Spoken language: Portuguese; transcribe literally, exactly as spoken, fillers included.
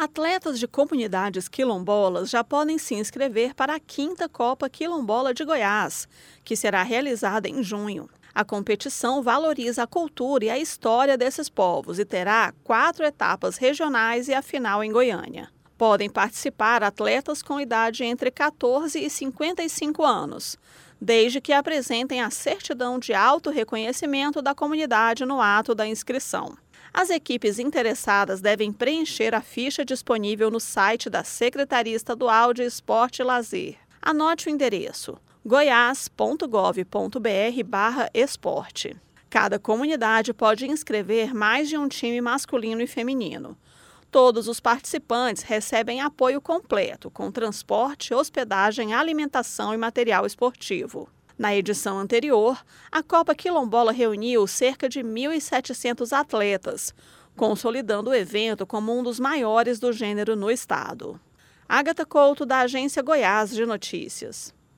Atletas de comunidades quilombolas já podem se inscrever para a quinta Copa Quilombola de Goiás, que será realizada em junho. A competição valoriza a cultura e a história desses povos e terá quatro etapas regionais e a final em Goiânia. Podem participar atletas com idade entre quatorze e cinquenta e cinco anos, desde que apresentem a certidão de autorreconhecimento da comunidade no ato da inscrição. As equipes interessadas devem preencher a ficha disponível no site da Secretaria Estadual de Esporte e Lazer. Anote o endereço: goiás ponto gov ponto br barra esporte. Cada comunidade pode inscrever mais de um time masculino e feminino. Todos os participantes recebem apoio completo, com transporte, hospedagem, alimentação e material esportivo. Na edição anterior, a Copa Quilombola reuniu cerca de mil e setecentos atletas, consolidando o evento como um dos maiores do gênero no estado. Ágata Couto, da Agência Goiás de Notícias.